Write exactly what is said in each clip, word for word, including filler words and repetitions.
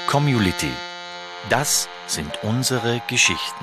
Community. Das sind unsere Geschichten.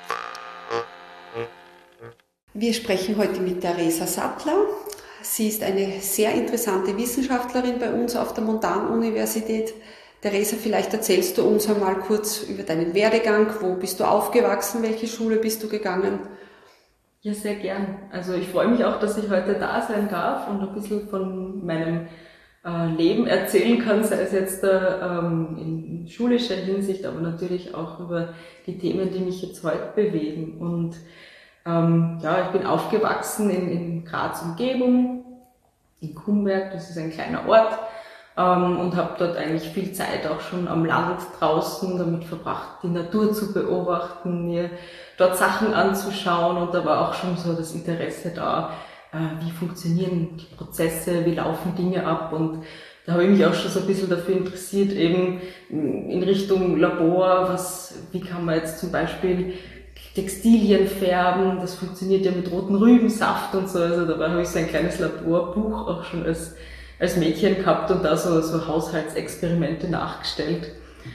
Wir sprechen heute mit Theresa Sattler. Sie ist eine sehr interessante Wissenschaftlerin bei uns auf der Montanuniversität. Theresa, vielleicht erzählst du uns einmal kurz über deinen Werdegang. Wo bist du aufgewachsen? Welche Schule bist du gegangen? Ja, sehr gern. Also ich freue mich auch, dass ich heute da sein darf und ein bisschen von meinem äh, Leben erzählen kann, sei es jetzt äh, ähm, in schulischer Hinsicht, aber natürlich auch über die Themen, die mich jetzt heute bewegen. Und ähm, ja, ich bin aufgewachsen in, in Graz Umgebung, in Kumberg, das ist ein kleiner Ort, ähm, und habe dort eigentlich viel Zeit auch schon am Land draußen damit verbracht, die Natur zu beobachten, mir dort Sachen anzuschauen, und da war auch schon so das Interesse da, äh, wie funktionieren die Prozesse, wie laufen Dinge ab, und da habe ich mich auch schon so ein bisschen dafür interessiert, eben in Richtung Labor, was, wie kann man jetzt zum Beispiel Textilien färben, das funktioniert ja mit roten Rübensaft und so, also dabei habe ich so ein kleines Laborbuch auch schon als, als Mädchen gehabt und da so, so Haushaltsexperimente nachgestellt.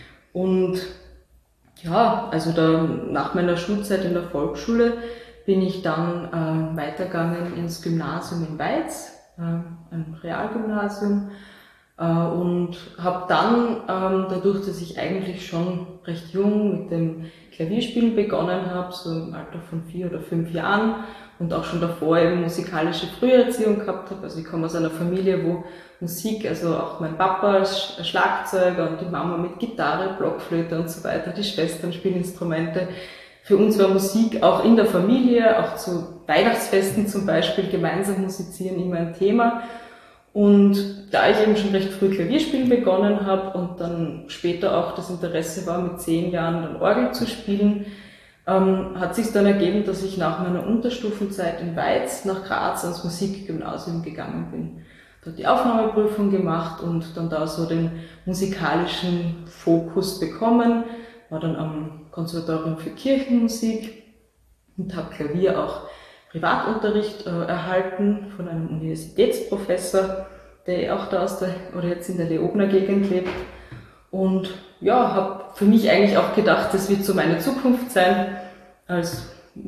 Und ja, also da, nach meiner Schulzeit in der Volksschule bin ich dann äh, weitergegangen ins Gymnasium in Weiz, äh, ein Realgymnasium, äh, und habe dann, ähm, dadurch, dass ich eigentlich schon recht jung mit dem Klavierspielen begonnen habe, so im Alter von vier oder fünf Jahren, und auch schon davor eben musikalische Früherziehung gehabt habe. Also ich komme aus einer Familie, wo Musik, also auch mein Papa als Schlagzeuger und die Mama mit Gitarre, Blockflöte und so weiter, die Schwestern spielen Instrumente. Für uns war Musik auch in der Familie, auch zu Weihnachtsfesten zum Beispiel, gemeinsam musizieren immer ein Thema. Und da ich eben schon recht früh Klavierspielen begonnen habe und dann später auch das Interesse war, mit zehn Jahren dann Orgel zu spielen, ähm, hat sich dann ergeben, dass ich nach meiner Unterstufenzeit in Weiz nach Graz ans Musikgymnasium gegangen bin. Dort die Aufnahmeprüfung gemacht und dann da so den musikalischen Fokus bekommen, war dann am Konservatorium für Kirchenmusik und habe Klavier auch Privatunterricht äh, erhalten von einem Universitätsprofessor, der auch da aus der, oder jetzt in der Leobner Gegend lebt. Und ja, habe für mich eigentlich auch gedacht, das wird so meine Zukunft sein, als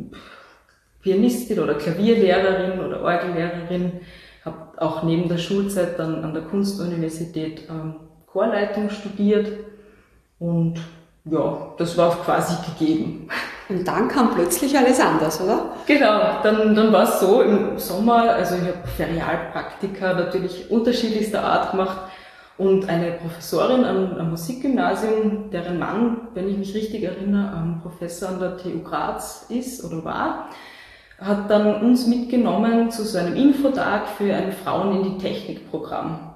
Pianistin oder Klavierlehrerin oder Orgellehrerin. Habe auch neben der Schulzeit dann an der Kunstuniversität ähm, Chorleitung studiert, und ja, das war quasi gegeben. Und dann kam plötzlich alles anders, oder? Genau, dann, dann war es so im Sommer, also ich habe Ferialpraktika natürlich unterschiedlichster Art gemacht, und eine Professorin am, am Musikgymnasium, deren Mann, wenn ich mich richtig erinnere, ähm, Professor an der T U Graz ist oder war, hat dann uns mitgenommen zu so einem Infotag für ein Frauen in die Technik-Programm.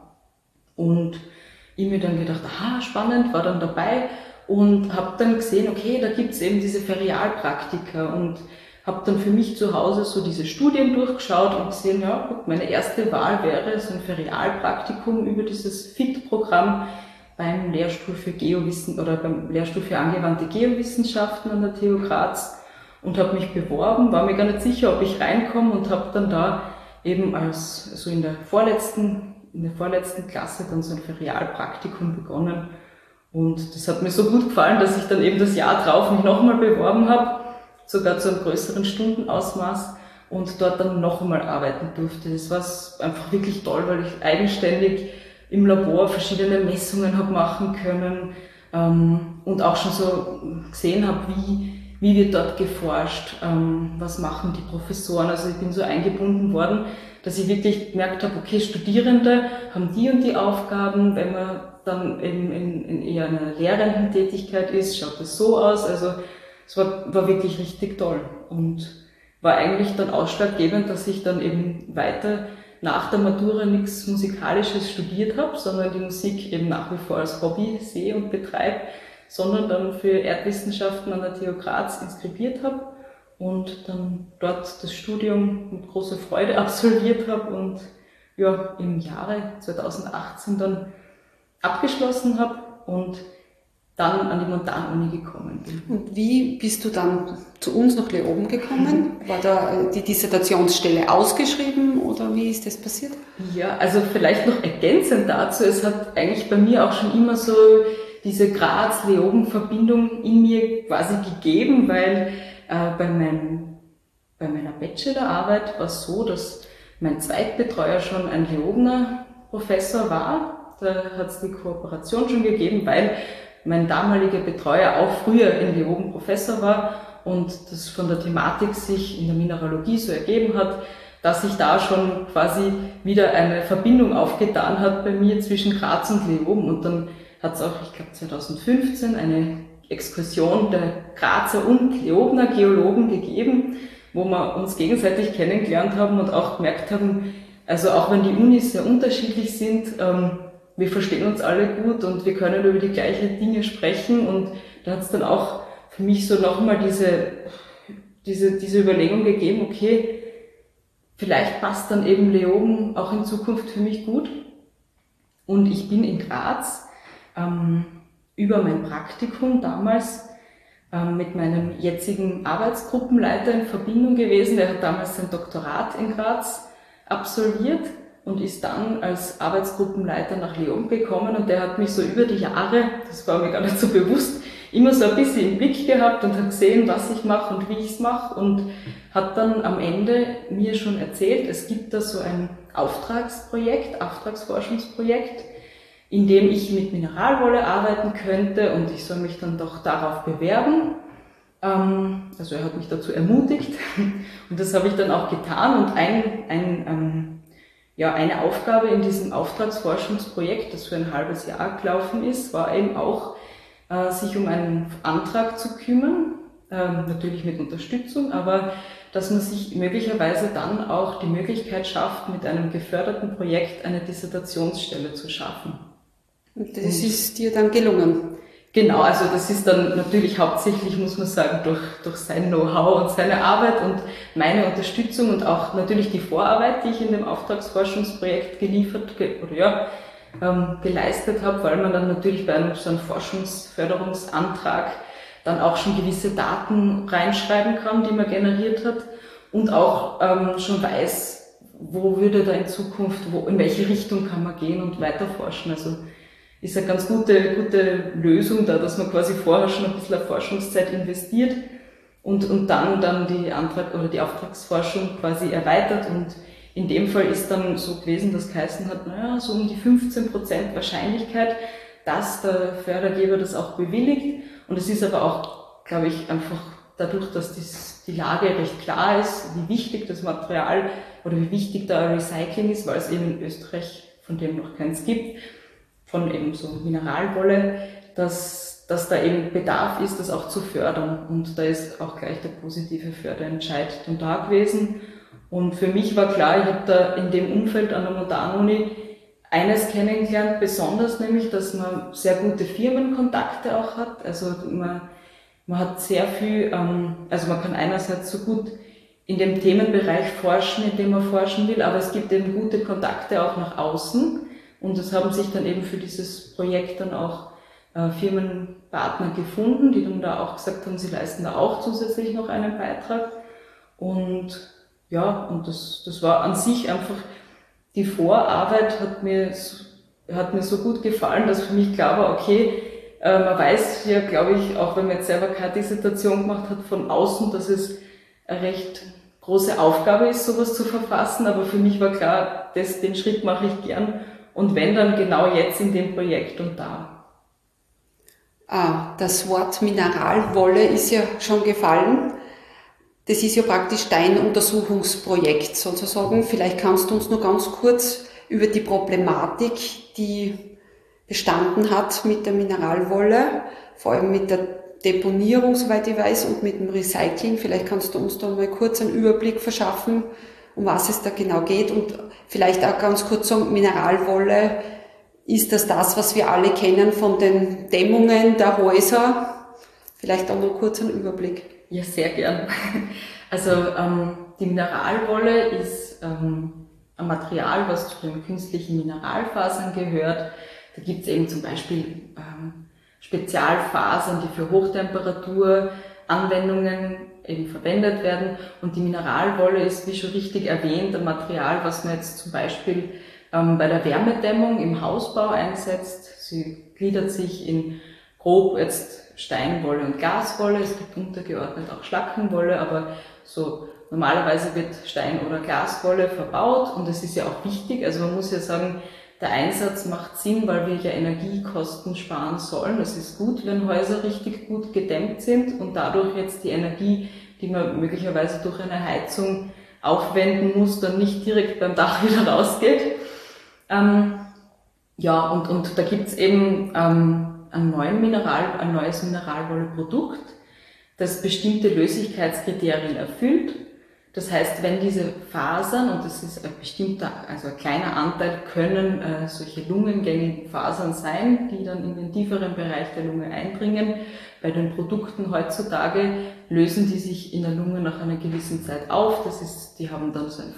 Und ich mir dann gedacht, aha, spannend, war dann dabei und habe dann gesehen, okay, da gibt's eben diese Ferialpraktika, und habe dann für mich zu Hause so diese Studien durchgeschaut und gesehen, ja gut, meine erste Wahl wäre so ein Ferialpraktikum über dieses F I T-Programm beim Lehrstuhl für Geowissen oder beim Lehrstuhl für angewandte Geowissenschaften an der T U Graz, und habe mich beworben, war mir gar nicht sicher, ob ich reinkomme, und habe dann da eben als so in der vorletzten in der vorletzten Klasse dann so ein Ferialpraktikum begonnen, und das hat mir so gut gefallen, dass ich dann eben das Jahr drauf mich nochmal beworben habe, sogar zu einem größeren Stundenausmaß, und dort dann noch einmal arbeiten durfte. Das war einfach wirklich toll, weil ich eigenständig im Labor verschiedene Messungen habe machen können, ähm, und auch schon so gesehen habe, wie wie wird dort geforscht, ähm, was machen die Professoren. Also ich bin so eingebunden worden, dass ich wirklich gemerkt habe, okay, Studierende haben die und die Aufgaben. Wenn man dann eben in, in eher einer lehrenden Tätigkeit ist, schaut das so aus. Also es war, war wirklich richtig toll und war eigentlich dann ausschlaggebend, dass ich dann eben weiter nach der Matura nichts Musikalisches studiert habe, sondern die Musik eben nach wie vor als Hobby sehe und betreibe, sondern dann für Erdwissenschaften an der T U Graz inskribiert habe und dann dort das Studium mit großer Freude absolviert habe und ja, im Jahre zweitausendachtzehn dann abgeschlossen habe und dann an die Montanuni gekommen bin. Und wie bist du dann zu uns nach Leoben gekommen? War da die Dissertationsstelle ausgeschrieben oder wie ist das passiert? Ja, also vielleicht noch ergänzend dazu, es hat eigentlich bei mir auch schon immer so diese Graz-Leoben-Verbindung in mir quasi gegeben, weil äh, bei, meinem, bei meiner Bachelorarbeit war es so, dass mein Zweitbetreuer schon ein Leobener Professor war. Da hat es die Kooperation schon gegeben, weil mein damaliger Betreuer auch früher in Leoben Professor war und das von der Thematik sich in der Mineralogie so ergeben hat, dass sich da schon quasi wieder eine Verbindung aufgetan hat bei mir zwischen Graz und Leoben. Und dann hat es auch, ich glaube zweitausendfünfzehn, eine Exkursion der Grazer und Leobener Geologen gegeben, wo wir uns gegenseitig kennengelernt haben und auch gemerkt haben, also auch wenn die Unis sehr unterschiedlich sind, ähm, wir verstehen uns alle gut und wir können über die gleichen Dinge sprechen. Und da hat es dann auch für mich so nochmal diese, diese, diese Überlegung gegeben, okay, vielleicht passt dann eben Leoben auch in Zukunft für mich gut. Und ich bin in Graz ähm, über mein Praktikum damals ähm, mit meinem jetzigen Arbeitsgruppenleiter in Verbindung gewesen. Der hat damals sein Doktorat in Graz absolviert und ist dann als Arbeitsgruppenleiter nach Leoben gekommen. Und der hat mich so über die Jahre, das war mir gar nicht so bewusst, immer so ein bisschen im Blick gehabt und hat gesehen, was ich mache und wie ich es mache, und hat dann am Ende mir schon erzählt, es gibt da so ein Auftragsprojekt, Auftragsforschungsprojekt, in dem ich mit Mineralwolle arbeiten könnte und ich soll mich dann doch darauf bewerben. Also er hat mich dazu ermutigt und das habe ich dann auch getan. Und ein, ein, ähm, ja, eine Aufgabe in diesem Auftragsforschungsprojekt, das für ein halbes Jahr gelaufen ist, war eben auch, äh, sich um einen Antrag zu kümmern, ähm, natürlich mit Unterstützung, aber dass man sich möglicherweise dann auch die Möglichkeit schafft, mit einem geförderten Projekt eine Dissertationsstelle zu schaffen. Und das und ist dir dann gelungen? Genau, also das ist dann natürlich hauptsächlich, muss man sagen, durch, durch sein Know-how und seine Arbeit und meine Unterstützung und auch natürlich die Vorarbeit, die ich in dem Auftragsforschungsprojekt geliefert oder ja, ähm, geleistet habe, weil man dann natürlich bei einem so einem Forschungsförderungsantrag dann auch schon gewisse Daten reinschreiben kann, die man generiert hat und auch ähm, schon weiß, wo würde da in Zukunft, wo, in welche Richtung kann man gehen und weiter forschen. Also ist eine ganz gute, gute Lösung da, dass man quasi vorher schon ein bisschen Forschungszeit investiert und, und dann, dann die Antrag oder die Auftragsforschung quasi erweitert. Und in dem Fall ist dann so gewesen, dass geheißen hat, naja, so um die fünfzehn Prozent Wahrscheinlichkeit, dass der Fördergeber das auch bewilligt. Und es ist aber auch, glaube ich, einfach dadurch, dass dies, die Lage recht klar ist, wie wichtig das Material oder wie wichtig da Recycling ist, weil es eben in Österreich von dem noch keins gibt, von eben so Mineralwolle, dass, dass da eben Bedarf ist, das auch zu fördern. Und da ist auch gleich der positive Förderentscheid dann da gewesen. Und für mich war klar, ich habe da in dem Umfeld an der Montanuni eines kennengelernt, besonders nämlich, dass man sehr gute Firmenkontakte auch hat. Also man, man hat sehr viel, also man kann einerseits so gut in dem Themenbereich forschen, in dem man forschen will, aber es gibt eben gute Kontakte auch nach außen. Und es haben sich dann eben für dieses Projekt dann auch äh, Firmenpartner gefunden, die dann da auch gesagt haben, sie leisten da auch zusätzlich noch einen Beitrag. Und ja, und das, das war an sich einfach, die Vorarbeit hat mir, hat mir so gut gefallen, dass für mich klar war, okay, äh, man weiß ja, glaube ich, auch wenn man jetzt selber keine Dissertation gemacht hat, von außen, dass es eine recht große Aufgabe ist, sowas zu verfassen, aber für mich war klar, das, den Schritt mache ich gern. Und wenn, dann genau jetzt in dem Projekt und da. Ah, das Wort Mineralwolle ist ja schon gefallen. Das ist ja praktisch dein Untersuchungsprojekt sozusagen. Vielleicht kannst du uns nur ganz kurz über die Problematik, die bestanden hat mit der Mineralwolle, vor allem mit der Deponierung, soweit ich weiß, und mit dem Recycling. Vielleicht kannst du uns da mal kurz einen Überblick verschaffen, um was es da genau geht, und vielleicht auch ganz kurz sagen, Mineralwolle, ist das das, was wir alle kennen von den Dämmungen der Häuser? Vielleicht auch noch kurz einen Überblick. Ja, sehr gern. Also ähm, die Mineralwolle ist ähm, ein Material, was zu den künstlichen Mineralfasern gehört. Da gibt es eben zum Beispiel ähm, Spezialfasern, die für Hochtemperatur-Anwendungen eben verwendet werden. Und die Mineralwolle ist, wie schon richtig erwähnt, ein Material, was man jetzt zum Beispiel ähm, bei der Wärmedämmung im Hausbau einsetzt. Sie gliedert sich in grob jetzt Steinwolle und Glaswolle, es gibt untergeordnet auch Schlackenwolle, aber so normalerweise wird Stein- oder Glaswolle verbaut und es ist ja auch wichtig, also man muss ja sagen, der Einsatz macht Sinn, weil wir ja Energiekosten sparen sollen. Es ist gut, wenn Häuser richtig gut gedämmt sind und dadurch jetzt die Energie, die man möglicherweise durch eine Heizung aufwenden muss, dann nicht direkt beim Dach wieder rausgeht. Ähm, ja, und, und da gibt's eben ähm, ein, neuen Mineral, ein neues Mineralwolleprodukt, das bestimmte Löslichkeitskriterien erfüllt. Das heißt, wenn diese Fasern, und das ist ein bestimmter, also ein kleiner Anteil, können äh, solche lungengängigen Fasern sein, die dann in den tieferen Bereich der Lunge eindringen. Bei den Produkten heutzutage lösen die sich in der Lunge nach einer gewissen Zeit auf. Das ist, die haben dann so ein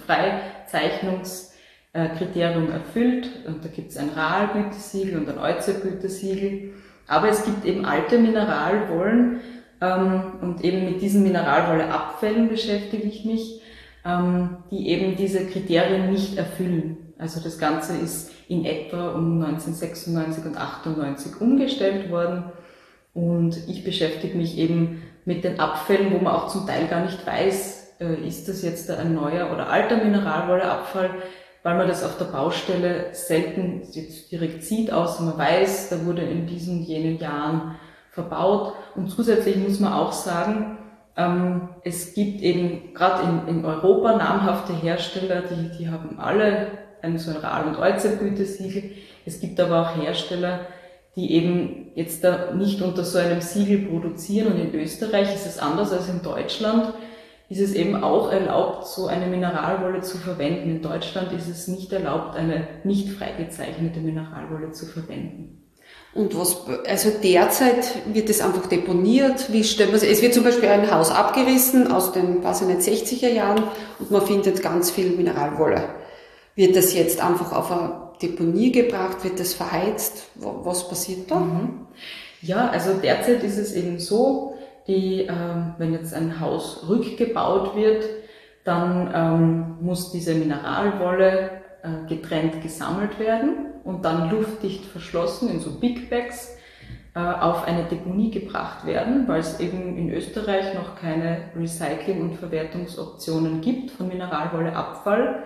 Freizeichnungskriterium erfüllt. Und da gibt es ein R A L-Gütesiegel und ein E U C E-Gütesiegel. Aber es gibt eben alte Mineralwollen, und eben mit diesen Mineralwolleabfällen beschäftige ich mich, die eben diese Kriterien nicht erfüllen. Also das Ganze ist in etwa um neunzehnhundertsechsundneunzig und achtundneunzig umgestellt worden und ich beschäftige mich eben mit den Abfällen, wo man auch zum Teil gar nicht weiß, ist das jetzt ein neuer oder alter Mineralwolleabfall, weil man das auf der Baustelle selten jetzt direkt sieht, außer man weiß, da wurde in diesen jenen Jahren verbaut. Und zusätzlich muss man auch sagen, ähm, es gibt eben gerade in, in Europa namhafte Hersteller, die, die haben alle ein so ein R A L- und E U C E-Gütesiegel. Es gibt aber auch Hersteller, die eben jetzt da nicht unter so einem Siegel produzieren. Und in Österreich ist es anders als in Deutschland. Ist es eben auch erlaubt, so eine Mineralwolle zu verwenden. In Deutschland ist es nicht erlaubt, eine nicht freigezeichnete Mineralwolle zu verwenden. Und was, also derzeit wird es einfach deponiert. Wie stellt man es? Es wird zum Beispiel ein Haus abgerissen aus den, weiß ich nicht, sechziger Jahren und man findet ganz viel Mineralwolle. Wird das jetzt einfach auf eine Deponie gebracht? Wird das verheizt? Was passiert da? Mhm. Ja, also derzeit ist es eben so, die, äh, wenn jetzt ein Haus rückgebaut wird, dann ähm, muss diese Mineralwolle äh, getrennt gesammelt werden und dann luftdicht verschlossen in so Big Bags äh, auf eine Deponie gebracht werden, weil es eben in Österreich noch keine Recycling- und Verwertungsoptionen gibt von Mineralwolleabfall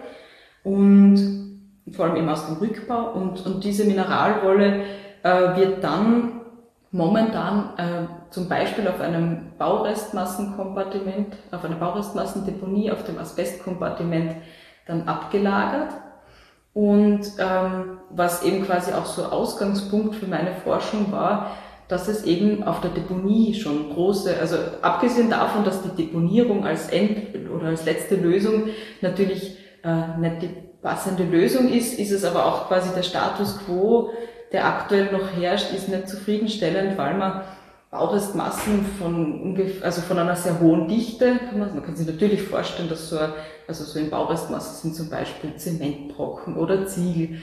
und vor allem eben aus dem Rückbau. Und, und diese Mineralwolle äh, wird dann momentan äh, zum Beispiel auf einem Baurestmassenkompartiment, auf einer Baurestmassendeponie, auf dem Asbestkompartiment dann abgelagert. Und ähm, was eben quasi auch so Ausgangspunkt für meine Forschung war, dass es eben auf der Deponie schon große, also abgesehen davon, dass die Deponierung als End- oder als letzte Lösung natürlich äh, nicht die passende Lösung ist, ist es aber auch quasi der Status quo, der aktuell noch herrscht, ist nicht zufriedenstellend, weil man Baurestmassen von ungefähr, also von einer sehr hohen Dichte, kann man, man kann sich natürlich vorstellen, dass so, also so in Baurestmasse sind zum Beispiel Zementbrocken oder Ziegel.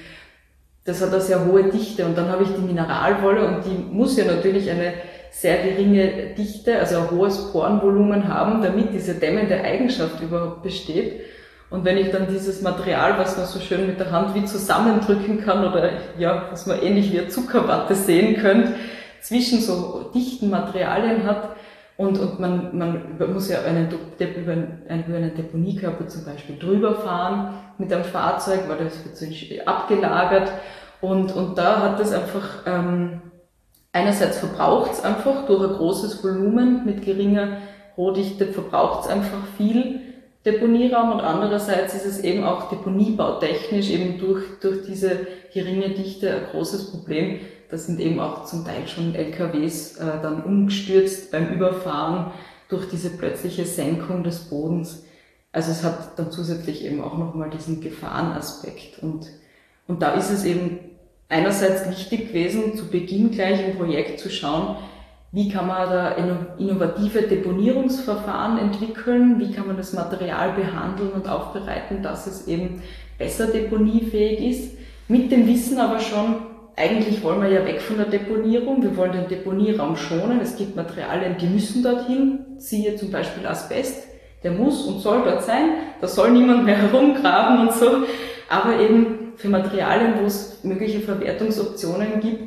Das hat eine sehr hohe Dichte und dann habe ich die Mineralwolle und die muss ja natürlich eine sehr geringe Dichte, also ein hohes Porenvolumen haben, damit diese dämmende Eigenschaft überhaupt besteht. Und wenn ich dann dieses Material, was man so schön mit der Hand wie zusammendrücken kann oder ja, was man ähnlich wie eine Zuckerwatte sehen könnte, zwischen so dichten Materialien hat und, und man, man muss ja einen, über, einen, über einen Deponiekörper zum Beispiel drüber fahren mit einem Fahrzeug, weil das wird so abgelagert und, und da hat es einfach, ähm, einerseits verbraucht es einfach durch ein großes Volumen mit geringer Rohdichte verbraucht es einfach viel Deponieraum und andererseits ist es eben auch deponiebautechnisch eben durch, durch diese geringe Dichte ein großes Problem. Da sind eben auch zum Teil schon L K Ws äh, dann umgestürzt beim Überfahren durch diese plötzliche Senkung des Bodens. Also es hat dann zusätzlich eben auch nochmal diesen Gefahrenaspekt. Und, und da ist es eben einerseits wichtig gewesen, zu Beginn gleich im Projekt zu schauen, wie kann man da innovative Deponierungsverfahren entwickeln, wie kann man das Material behandeln und aufbereiten, dass es eben besser deponiefähig ist. Mit dem Wissen aber schon, eigentlich wollen wir ja weg von der Deponierung, wir wollen den Deponieraum schonen, es gibt Materialien, die müssen dorthin, siehe zum Beispiel Asbest, der muss und soll dort sein, da soll niemand mehr herumgraben und so, aber eben für Materialien, wo es mögliche Verwertungsoptionen gibt,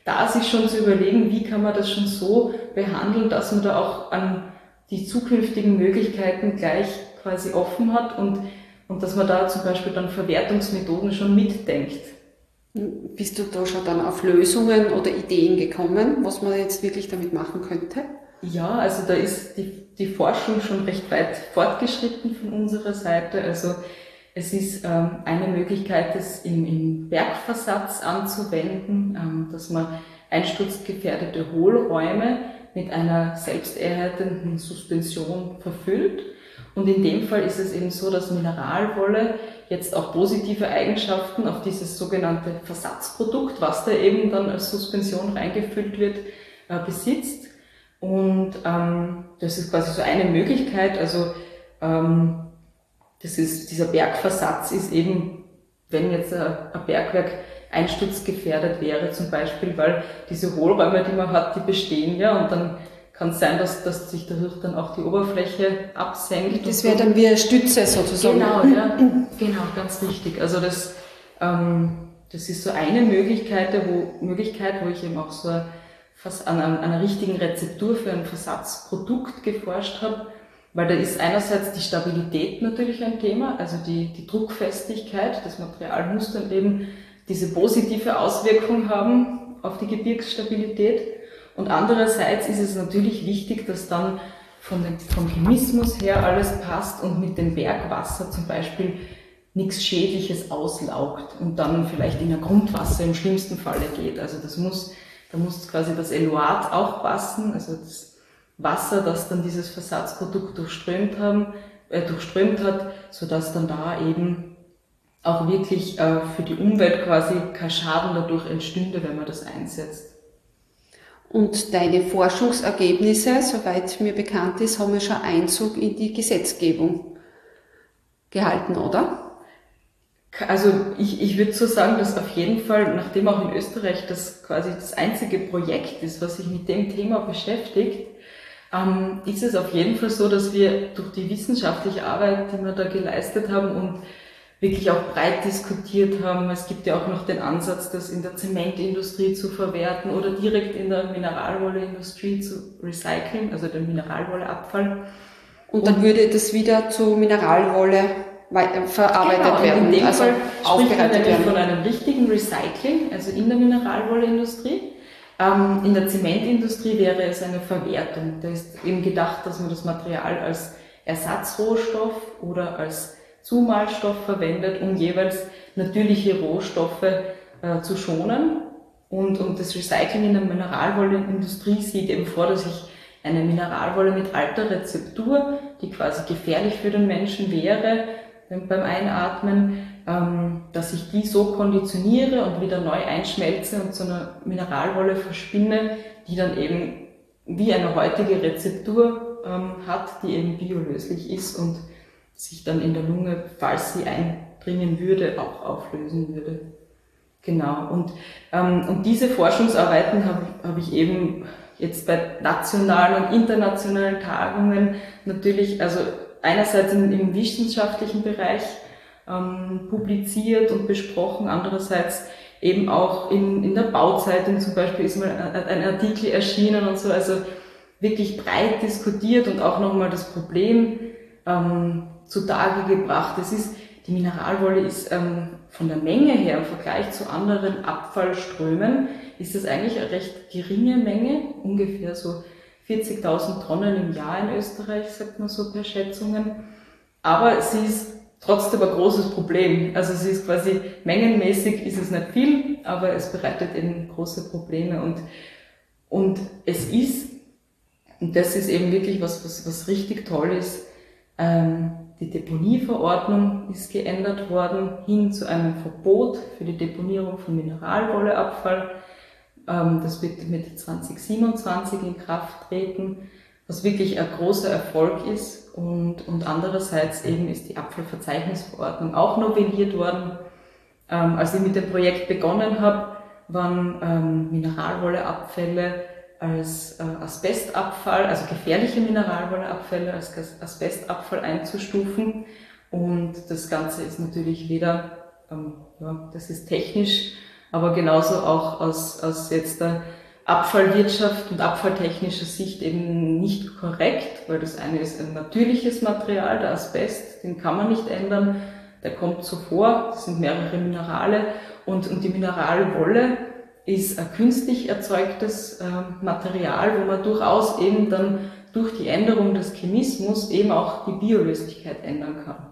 da sich schon zu überlegen, wie kann man das schon so behandeln, dass man da auch an die zukünftigen Möglichkeiten gleich quasi offen hat und, und dass man da zum Beispiel dann Verwertungsmethoden schon mitdenkt. Bist du da schon dann auf Lösungen oder Ideen gekommen, was man jetzt wirklich damit machen könnte? Ja, also da ist die, die Forschung schon recht weit fortgeschritten von unserer Seite. Also es ist ähm, eine Möglichkeit, das im, im Bergversatz anzuwenden, ähm, dass man einsturzgefährdete Hohlräume mit einer selbsterhärtenden Suspension verfüllt. Und in dem Fall ist es eben so, dass Mineralwolle jetzt auch positive Eigenschaften auf dieses sogenannte Versatzprodukt, was da eben dann als Suspension reingefüllt wird, äh, besitzt. Und ähm, das ist quasi so eine Möglichkeit. Also ähm, das ist, dieser Bergversatz ist eben, wenn jetzt ein, ein Bergwerk einsturzgefährdet wäre zum Beispiel, weil diese Hohlräume, die man hat, die bestehen ja und dann kann es sein, dass, dass sich dadurch dann auch die Oberfläche absenkt. Das wäre dann wie eine Stütze sozusagen. Genau, ja, genau, ganz richtig. Also das, ähm, das ist so eine Möglichkeit, wo, Möglichkeit, wo ich eben auch so an einer, einer richtigen Rezeptur für ein Versatzprodukt geforscht habe, weil da ist einerseits die Stabilität natürlich ein Thema, also die, die Druckfestigkeit. Das Material muss dann eben diese positive Auswirkung haben auf die Gebirgsstabilität. Und andererseits ist es natürlich wichtig, dass dann von dem, vom Chemismus her alles passt und mit dem Bergwasser zum Beispiel nichts Schädliches auslaugt und dann vielleicht in ein Grundwasser im schlimmsten Falle geht. Also das muss, da muss quasi das Eluat auch passen, also das Wasser, das dann dieses Versatzprodukt durchströmt haben, äh, durchströmt hat, sodass dann da eben auch wirklich äh, für die Umwelt quasi kein Schaden dadurch entstünde, wenn man das einsetzt. Und deine Forschungsergebnisse, soweit mir bekannt ist, haben ja schon Einzug in die Gesetzgebung gehalten, oder? Also ich, ich würde so sagen, dass auf jeden Fall, nachdem auch in Österreich das quasi das einzige Projekt ist, was sich mit dem Thema beschäftigt, ähm, ist es auf jeden Fall so, dass wir durch die wissenschaftliche Arbeit, die wir da geleistet haben und wirklich auch breit diskutiert haben. Es gibt ja auch noch den Ansatz, das in der Zementindustrie zu verwerten oder direkt in der Mineralwolleindustrie zu recyceln, also den Mineralwolleabfall. Und dann und würde das wieder zu Mineralwolle verarbeitet genau, werden, in dem also Fall spricht man nämlich werden. von einem richtigen Recycling, also in der Mineralwolleindustrie. Ähm, in der Zementindustrie wäre es eine Verwertung. Da ist eben gedacht, dass man das Material als Ersatzrohstoff oder als Zumalstoff verwendet, um jeweils natürliche Rohstoffe äh, zu schonen. Und, und das Recycling in der Mineralwolleindustrie sieht eben vor, dass ich eine Mineralwolle mit alter Rezeptur, die quasi gefährlich für den Menschen wäre beim Einatmen, ähm, dass ich die so konditioniere und wieder neu einschmelze und zu einer Mineralwolle verspinne, die dann eben wie eine heutige Rezeptur ähm, hat, die eben biolöslich ist und sich dann in der Lunge, falls sie eindringen würde, auch auflösen würde. Genau. Und, ähm, und diese Forschungsarbeiten habe hab ich eben jetzt bei nationalen und internationalen Tagungen natürlich, also einerseits im, im wissenschaftlichen Bereich ähm, publiziert und besprochen, andererseits eben auch in, in der Bauzeitung zum Beispiel ist mal ein, ein Artikel erschienen und so, also wirklich breit diskutiert und auch nochmal das Problem ähm, zutage gebracht. Es ist, die Mineralwolle ist ähm, von der Menge her im Vergleich zu anderen Abfallströmen ist das eigentlich eine recht geringe Menge, ungefähr so vierzigtausend Tonnen im Jahr in Österreich, sagt man so per Schätzungen. Aber sie ist trotzdem ein großes Problem. Also sie ist quasi, mengenmäßig ist es nicht viel, aber es bereitet eben große Probleme. Und, und es ist, und das ist eben wirklich was, was, was richtig toll ist, ähm, die Deponieverordnung ist geändert worden hin zu einem Verbot für die Deponierung von Mineralwolleabfall. Ähm, das wird mit zwanzig siebenundzwanzig in Kraft treten, was wirklich ein großer Erfolg ist. Und, und andererseits eben ist die Abfallverzeichnisverordnung auch novelliert worden. Ähm, als ich mit dem Projekt begonnen habe, waren ähm, Mineralwolleabfälle als äh, Asbestabfall, also gefährliche Mineralwolleabfälle als Asbestabfall einzustufen. Und das Ganze ist natürlich weder, ähm, ja, das ist technisch aber genauso auch aus, aus jetzt der Abfallwirtschaft und abfalltechnischer Sicht eben nicht korrekt, weil das eine ist ein natürliches Material, der Asbest, den kann man nicht ändern, der kommt so vor, das sind mehrere Minerale und, und die Mineralwolle ist ein künstlich erzeugtes äh, Material, wo man durchaus eben dann durch die Änderung des Chemismus eben auch die Biolöslichkeit ändern kann.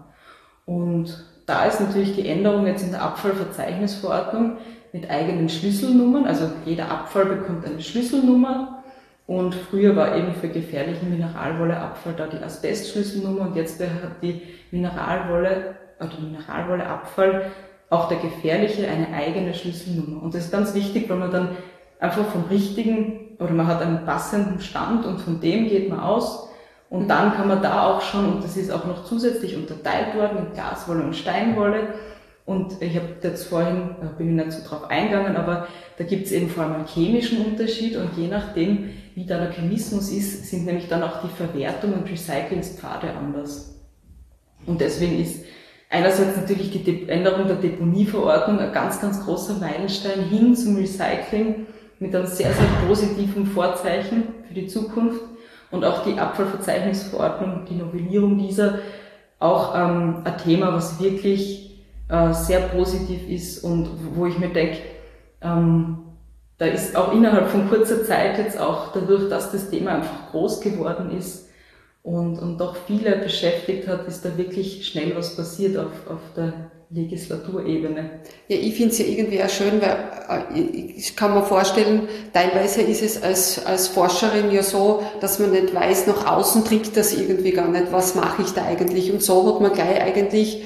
Und da ist natürlich die Änderung jetzt in der Abfallverzeichnisverordnung mit eigenen Schlüsselnummern, also jeder Abfall bekommt eine Schlüsselnummer und früher war eben für gefährlichen Mineralwolleabfall da die Asbestschlüsselnummer und jetzt hat die Mineralwolle oder Mineralwolleabfall auch der gefährliche eine eigene Schlüsselnummer. Und das ist ganz wichtig, weil man dann einfach vom richtigen oder man hat einen passenden Stand und von dem geht man aus und dann kann man da auch schon, und das ist auch noch zusätzlich unterteilt worden in Glaswolle und Steinwolle. Und ich habe jetzt vorhin, bin ich nicht so drauf eingegangen, aber da gibt es eben vor allem einen chemischen Unterschied und je nachdem, wie da der Chemismus ist, sind nämlich dann auch die Verwertung und Recyclingspfade anders. Und deswegen ist einerseits natürlich die De- Änderung der Deponieverordnung ein ganz, ganz großer Meilenstein hin zum Recycling mit einem sehr, sehr positiven Vorzeichen für die Zukunft und auch die Abfallverzeichnisverordnung, die Novellierung dieser, auch ähm, ein Thema, was wirklich sehr positiv ist und wo ich mir denke, ähm, da ist auch innerhalb von kurzer Zeit jetzt auch dadurch, dass das Thema einfach groß geworden ist und, und doch viele beschäftigt hat, ist da wirklich schnell was passiert auf, auf der Legislaturebene. Ja, ich finde es ja irgendwie auch schön, weil ich kann mir vorstellen, teilweise ist es als, als Forscherin ja so, dass man nicht weiß, nach außen trägt das irgendwie gar nicht, was mache ich da eigentlich, und so hat man gleich eigentlich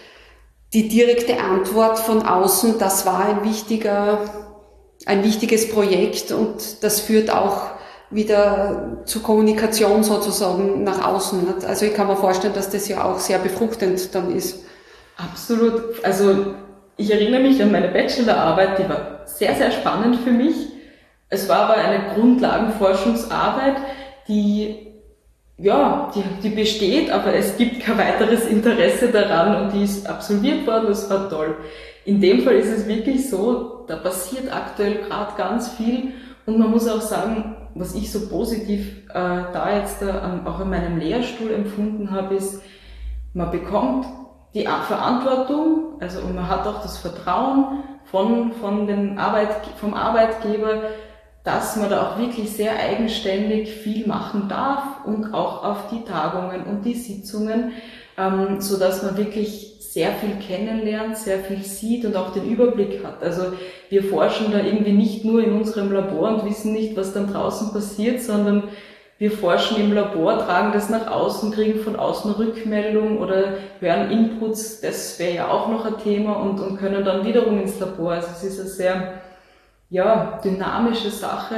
die direkte Antwort von außen, das war ein wichtiger, ein wichtiges Projekt und das führt auch wieder zur Kommunikation sozusagen nach außen. Also ich kann mir vorstellen, dass das ja auch sehr befruchtend dann ist. Absolut. Also ich erinnere mich an meine Bachelorarbeit, die war sehr, sehr spannend für mich. Es war aber eine Grundlagenforschungsarbeit, die Ja, die, die besteht, aber es gibt kein weiteres Interesse daran und die ist absolviert worden, das war toll. In dem Fall ist es wirklich so, da passiert aktuell gerade ganz viel und man muss auch sagen, was ich so positiv äh, da jetzt äh, auch in meinem Lehrstuhl empfunden habe, ist, man bekommt die Verantwortung, also und man hat auch das Vertrauen von, von den Arbeit, vom Arbeitgeber, dass man da auch wirklich sehr eigenständig viel machen darf und auch auf die Tagungen und die Sitzungen, ähm, so dass man wirklich sehr viel kennenlernt, sehr viel sieht und auch den Überblick hat. Also wir forschen da irgendwie nicht nur in unserem Labor und wissen nicht, was dann draußen passiert, sondern wir forschen im Labor, tragen das nach außen, kriegen von außen Rückmeldung oder hören Inputs, das wäre ja auch noch ein Thema und, und können dann wiederum ins Labor. Also es ist eine sehr ja, dynamische Sache,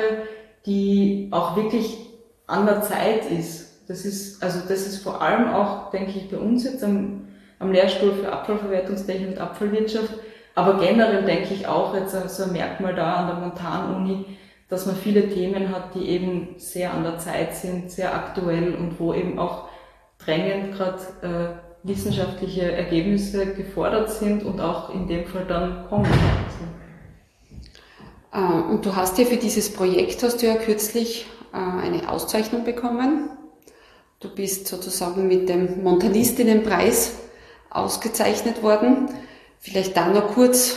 die auch wirklich an der Zeit ist. Das ist, also das ist vor allem auch, denke ich, bei uns jetzt am, am Lehrstuhl für Abfallverwertungstechnik und Abfallwirtschaft, aber generell denke ich auch jetzt so ein Merkmal da an der Montanuni, dass man viele Themen hat, die eben sehr an der Zeit sind, sehr aktuell und wo eben auch drängend gerade äh, wissenschaftliche Ergebnisse gefordert sind und auch in dem Fall dann kommen. Und du hast ja für dieses Projekt, hast du ja kürzlich eine Auszeichnung bekommen. Du bist sozusagen mit dem Montanistinnenpreis ausgezeichnet worden. Vielleicht da noch kurz,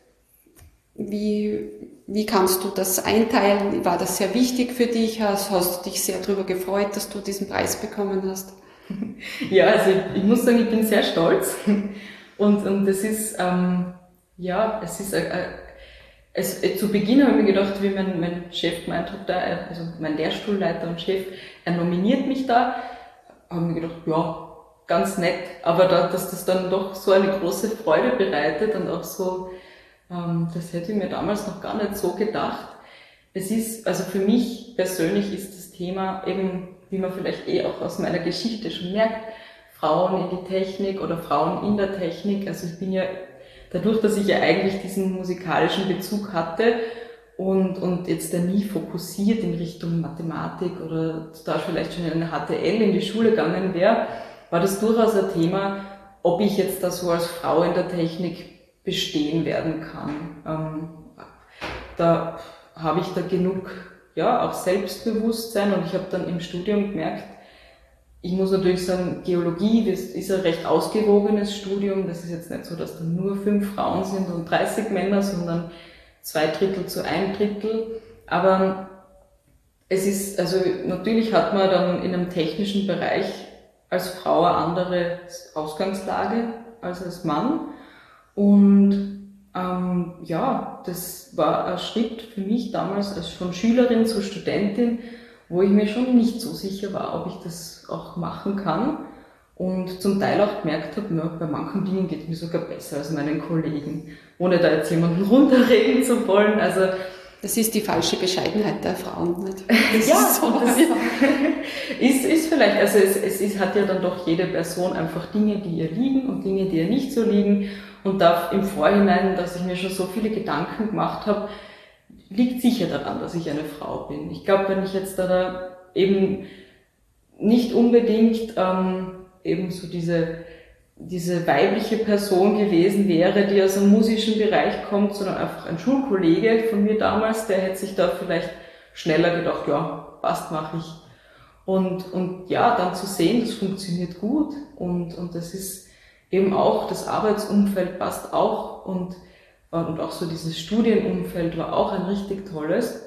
wie, wie kannst du das einteilen? War das sehr wichtig für dich? Hast, hast du dich sehr darüber gefreut, dass du diesen Preis bekommen hast? Ja, also ich, ich muss sagen, ich bin sehr stolz. Und, und das ist, ähm, ja, es ist ein, ein Es, zu Beginn habe ich mir gedacht, wie mein, mein Chef gemeint hat, da, also mein Lehrstuhlleiter und Chef, er nominiert mich da, habe ich mir gedacht, ja, ganz nett, aber da, dass das dann doch so eine große Freude bereitet und auch so, ähm, das hätte ich mir damals noch gar nicht so gedacht. Es ist, also für mich persönlich ist das Thema eben, wie man vielleicht eh auch aus meiner Geschichte schon merkt, Frauen in die Technik oder Frauen in der Technik, also ich bin ja dadurch, dass ich ja eigentlich diesen musikalischen Bezug hatte und, und jetzt da nie fokussiert in Richtung Mathematik oder da vielleicht schon in eine H T L in die Schule gegangen wäre, war das durchaus ein Thema, ob ich jetzt da so als Frau in der Technik bestehen werden kann. Ähm, da habe ich da genug, ja, auch Selbstbewusstsein, und ich habe dann im Studium gemerkt, ich muss natürlich sagen, Geologie, das ist ein recht ausgewogenes Studium. Das ist jetzt nicht so, dass da nur fünf Frauen sind und dreißig Männer, sondern zwei Drittel zu ein Drittel. Aber es ist, also natürlich hat man dann in einem technischen Bereich als Frau eine andere Ausgangslage als als Mann. Und ähm, ja, das war ein Schritt für mich damals als von Schülerin zu Studentin, wo ich mir schon nicht so sicher war, ob ich das auch machen kann. Und zum Teil auch gemerkt habe, ja, bei manchen Dingen geht es mir sogar besser als meinen Kollegen, ohne da jetzt jemanden runterreden zu wollen. Also das ist die falsche Bescheidenheit der Frauen, nicht? Das ja, ist, so, das ist, ist vielleicht, also es, es ist, hat ja dann doch jede Person einfach Dinge, die ihr liegen und Dinge, die ihr nicht so liegen. Und da im Vorhinein, dass ich mir schon so viele Gedanken gemacht habe, liegt sicher daran, dass ich eine Frau bin. Ich glaube, wenn ich jetzt da, da eben nicht unbedingt ähm, eben so diese, diese weibliche Person gewesen wäre, die aus einem musischen Bereich kommt, sondern einfach ein Schulkollege von mir damals, der hätte sich da vielleicht schneller gedacht, ja, passt, mache ich. Und, und ja, dann zu sehen, das funktioniert gut, und, und das ist eben auch, das Arbeitsumfeld passt auch, und Und auch so dieses Studienumfeld war auch ein richtig tolles.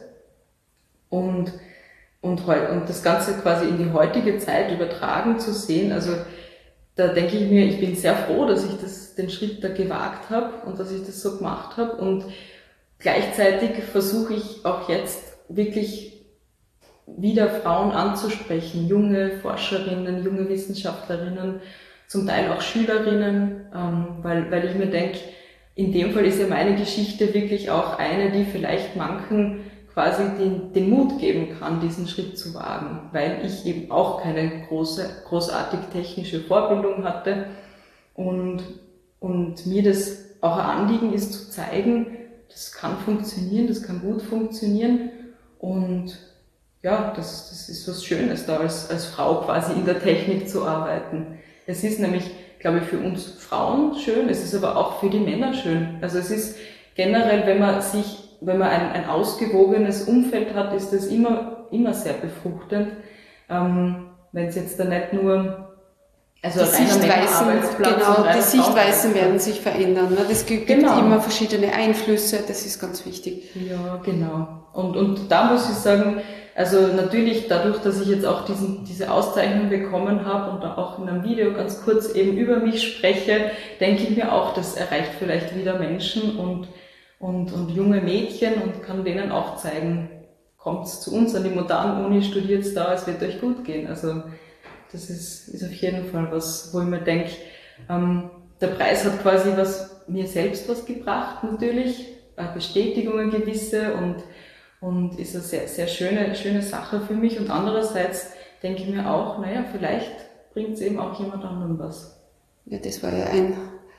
Und, und, und das Ganze quasi in die heutige Zeit übertragen zu sehen, also da denke ich mir, ich bin sehr froh, dass ich das, den Schritt da gewagt habe und dass ich das so gemacht habe. Und gleichzeitig versuche ich auch jetzt wirklich wieder Frauen anzusprechen, junge Forscherinnen, junge Wissenschaftlerinnen, zum Teil auch Schülerinnen, ähm, weil, weil ich mir denke, in dem Fall ist ja meine Geschichte wirklich auch eine, die vielleicht manchen quasi den, den Mut geben kann, diesen Schritt zu wagen, weil ich eben auch keine große, großartig technische Vorbildung hatte, und, und mir das auch ein Anliegen ist zu zeigen, das kann funktionieren, das kann gut funktionieren, und ja, das, das ist was Schönes, da als, als Frau quasi in der Technik zu arbeiten. Es ist nämlich, glaube ich, für uns Frauen schön, es ist aber auch für die Männer schön. Also es ist generell, wenn man sich, wenn man ein, ein ausgewogenes Umfeld hat, ist das immer, immer sehr befruchtend. Ähm, wenn es jetzt da nicht nur, also die Sichtweisen, genau, die Sichtweisen werden sich verändern. Ne? Es gibt genau. immer verschiedene Einflüsse, das ist ganz wichtig. Ja, genau. Und, und da muss ich sagen, also natürlich dadurch, dass ich jetzt auch diesen, diese Auszeichnung bekommen habe und da auch in einem Video ganz kurz eben über mich spreche, denke ich mir auch, das erreicht vielleicht wieder Menschen und, und, und junge Mädchen und kann denen auch zeigen, kommt zu uns an die Montanuni, studiert da, es wird euch gut gehen. Also das ist, ist auf jeden Fall was, wo ich mir denke, ähm, der Preis hat quasi was mir selbst was gebracht natürlich, Bestätigungen gewisse, und Und ist eine sehr, sehr schöne, schöne Sache für mich. Und andererseits denke ich mir auch, naja, vielleicht bringt es eben auch jemand anderem was. Ja, das war ja ein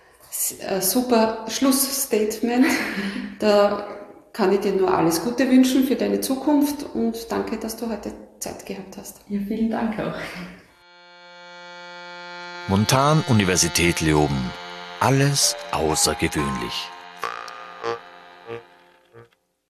super Schlussstatement. Da kann ich dir nur alles Gute wünschen für deine Zukunft, und danke, dass du heute Zeit gehabt hast. Ja, vielen Dank auch. Montanuniversität Leoben. Alles außergewöhnlich.